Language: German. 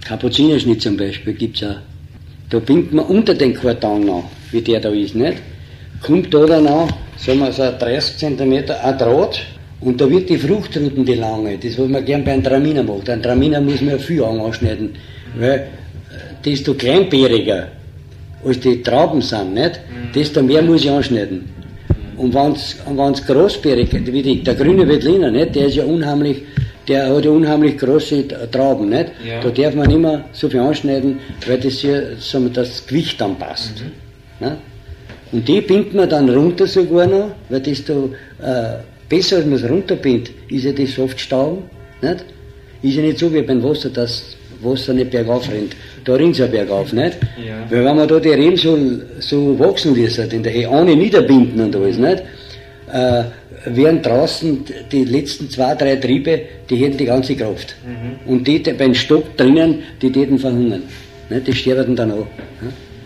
Kapuzinerschnitt zum Beispiel gibt's auch. Da bindet man unter den Karton an, wie der da ist, nicht? Kommt da dann an, sagen wir so 30 cm ein Draht und da wird die Fruchtruten, die lange, das was man gern bei einem Traminer macht. Ein Traminer muss man ja viel anschneiden, weil desto kleinbäriger als die Trauben sind, nicht? Desto mehr muss ich anschneiden. Und wenn's großbärig, wie der grüne Veltliner, nicht? Der hat ja unheimlich große Trauben, nicht? Ja. Da darf man immer so viel anschneiden, weil das ja, sagen wir, das Gewicht dann passt. Nicht? Und die bindet man dann runter sogar noch, weil desto besser als man es runterbindet, ist ja das oft Stauben, nicht? Ist ja nicht so wie beim Wasser, dass Wasser nicht bergauf rennt. Da rennt es ja bergauf, nicht? Ja. Weil wenn man da die Reben so wachsen lässt, in der Heane niederbinden und alles, nicht? Während draußen die letzten 2, 3 Triebe, die hätten die ganze Kraft. Und die beim Stock drinnen, die täten verhungern. Nicht? Die sterben dann auch. Nicht?